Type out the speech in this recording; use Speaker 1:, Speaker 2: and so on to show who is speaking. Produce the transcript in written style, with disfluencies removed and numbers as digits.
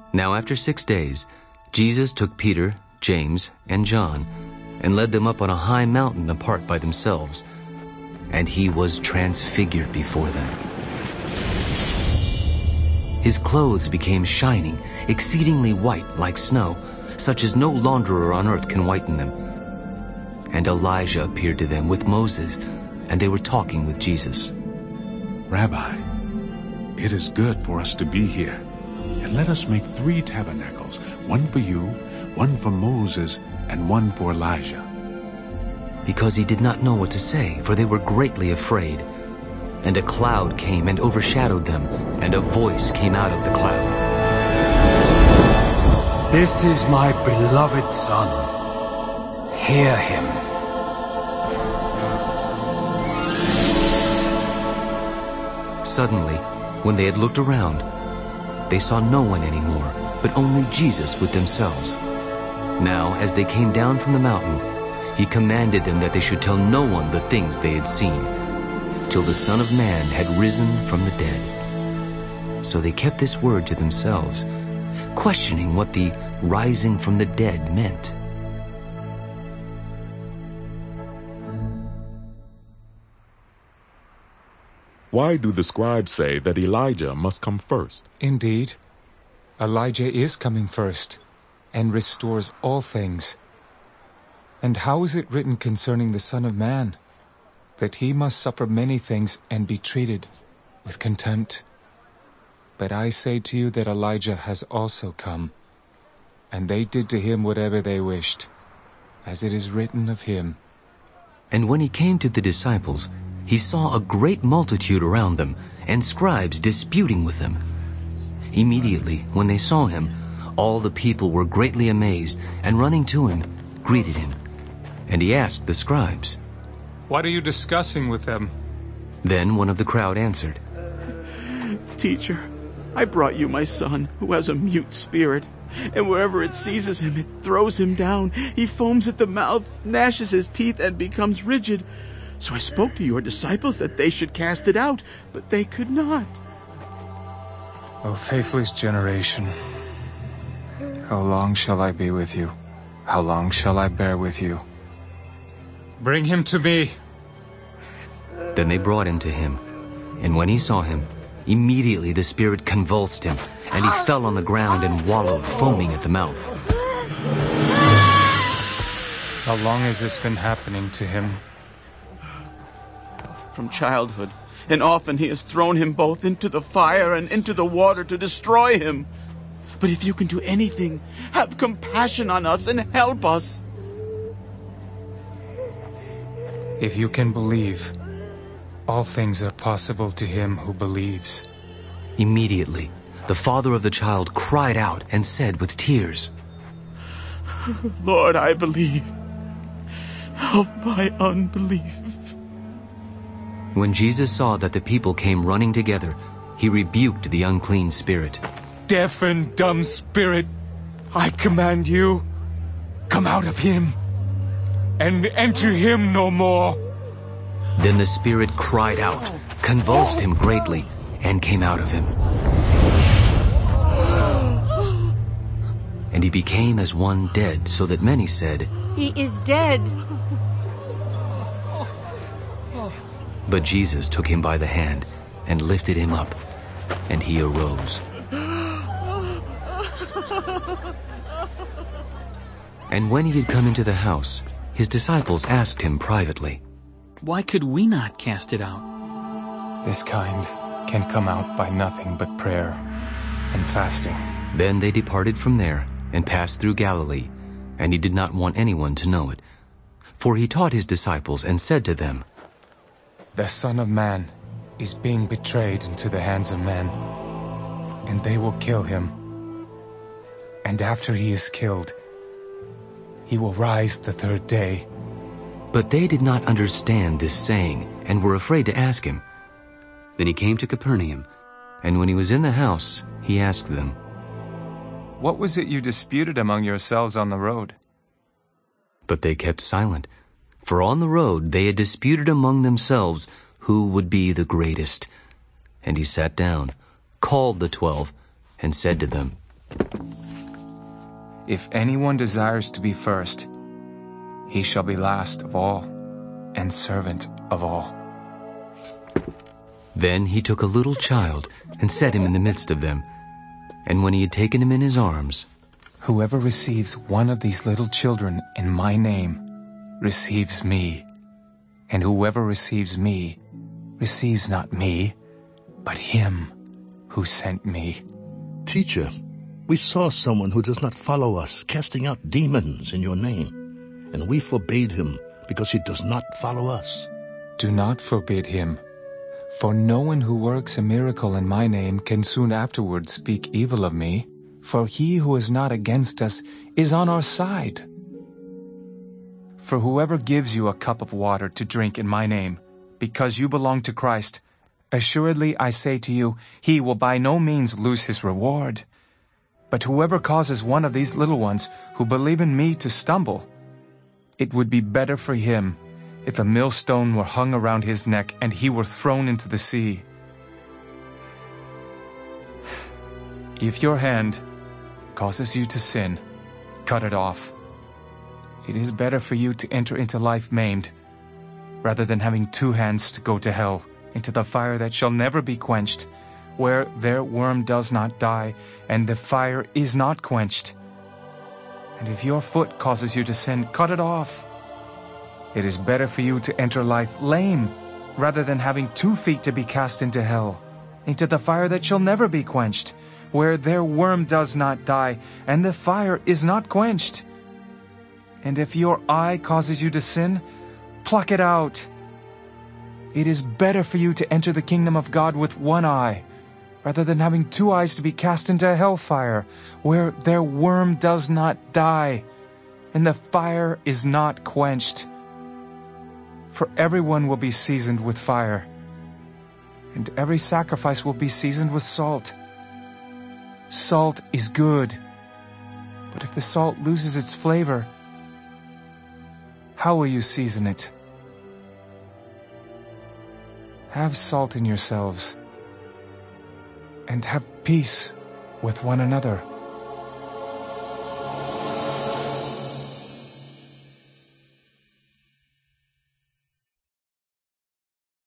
Speaker 1: Now after 6 days, Jesus took Peter, James, and John, and led them up on a high mountain apart by themselves, and he was transfigured before them. His clothes became shining, exceedingly white like snow, such as no launderer on earth can whiten them. And Elijah appeared to them with Moses, and they were talking with Jesus.
Speaker 2: Rabbi, it is good for us to be here, and let us make 3 tabernacles, one for you, one for Moses, and one for Elijah.
Speaker 1: Because he did not know what to say, for they were greatly afraid. And a cloud came and overshadowed them, and a voice came out of the cloud.
Speaker 3: This is my beloved Son. Hear him.
Speaker 1: Suddenly, when they had looked around, they saw no one anymore, but only Jesus with themselves. Now, as they came down from the mountain, he commanded them that they should tell no one the things they had seen, till the Son of Man had risen from the dead. So they kept this word to themselves, questioning what the rising from the dead meant.
Speaker 4: Why do the scribes say that Elijah must come first?
Speaker 5: Indeed, Elijah is coming first, and restores all things. And how is it written concerning the Son of Man, that he must suffer many things and be treated with contempt? But I say to you that Elijah has also come, and they did to him whatever they wished, as it is written of him.
Speaker 1: And when he came to the disciples, he saw a great multitude around them, and scribes disputing with them. Immediately, when they saw him, all the people were greatly amazed, and running to him, greeted him. And he asked the scribes,
Speaker 5: "What are you discussing with them?"
Speaker 1: Then one of the crowd answered,
Speaker 6: "Teacher, I brought you my son, who has a mute spirit, and wherever it seizes him, it throws him down. He foams at the mouth, gnashes his teeth, and becomes rigid. So I spoke to your disciples that they should cast it out, but they could not."
Speaker 5: O faithless generation, how long shall I be with you? How long shall I bear with you? Bring him to me.
Speaker 1: Then they brought him to him. And when he saw him, immediately the spirit convulsed him, and he fell on the ground and wallowed, foaming at the mouth.
Speaker 5: How long has this been happening to him?
Speaker 6: From childhood, and often he has thrown him both into the fire and into the water to destroy him. But if you can do anything, have compassion on us and help us.
Speaker 5: If you can believe, all things are possible to him who believes.
Speaker 1: Immediately, the father of the child cried out and said with tears,
Speaker 6: "Lord, I believe. Help my unbelief."
Speaker 1: When Jesus saw that the people came running together, he rebuked the unclean spirit.
Speaker 5: "Deaf and dumb spirit, I command you, come out of him, and enter him no more."
Speaker 1: Then the spirit cried out, convulsed him greatly, and came out of him. And he became as one dead, so that many said,
Speaker 7: "He is dead."
Speaker 1: But Jesus took him by the hand and lifted him up, and he arose. And when he had come into the house, his disciples asked him privately,
Speaker 8: "Why could we not cast it out?"
Speaker 5: This kind can come out by nothing but prayer and fasting.
Speaker 1: Then they departed from there and passed through Galilee, and he did not want anyone to know it. For he taught his disciples and said to them,
Speaker 5: "The Son of Man is being betrayed into the hands of men, and they will kill him. And after he is killed, he will rise the 3rd day."
Speaker 1: But they did not understand this saying, and were afraid to ask him. Then he came to Capernaum, and when he was in the house, he asked them,
Speaker 5: "What was it you disputed among yourselves on the road?"
Speaker 1: But they kept silent, for on the road they had disputed among themselves who would be the greatest. And he sat down, called the 12, and said to them,
Speaker 5: If anyone desires to be first, he shall be last of all and servant of all.
Speaker 1: Then he took a little child and set him in the midst of them. And when he had taken him in his arms,
Speaker 5: Whoever receives one of these little children in my name receives me, and whoever receives me receives not me, but him who sent me.
Speaker 7: Teacher, we saw someone who does not follow us casting out demons in your name, and we forbade him because he does not follow us.
Speaker 5: Do not forbid him, for no one who works a miracle in my name can soon afterwards speak evil of me, for he who is not against us is on our side. For whoever gives you a cup of water to drink in my name, because you belong to Christ, assuredly I say to you, he will by no means lose his reward. But whoever causes one of these little ones who believe in me to stumble, it would be better for him if a millstone were hung around his neck and he were thrown into the sea. If your hand causes you to sin, cut it off. It is better for you to enter into life maimed, rather than having two hands to go to hell, into the fire that shall never be quenched, where their worm does not die, and the fire is not quenched. And if your foot causes you to sin, cut it off. It is better for you to enter life lame, rather than having 2 feet to be cast into hell, into the fire that shall never be quenched, where their worm does not die, and the fire is not quenched. And if your eye causes you to sin, pluck it out. It is better for you to enter the kingdom of God with 1 eye, rather than having 2 eyes to be cast into hellfire, where their worm does not die, and the fire is not quenched. For everyone will be seasoned with fire, and every sacrifice will be seasoned with salt. Salt is good, but if the salt loses its flavor, how will you season it? Have salt in yourselves, and have peace with one another.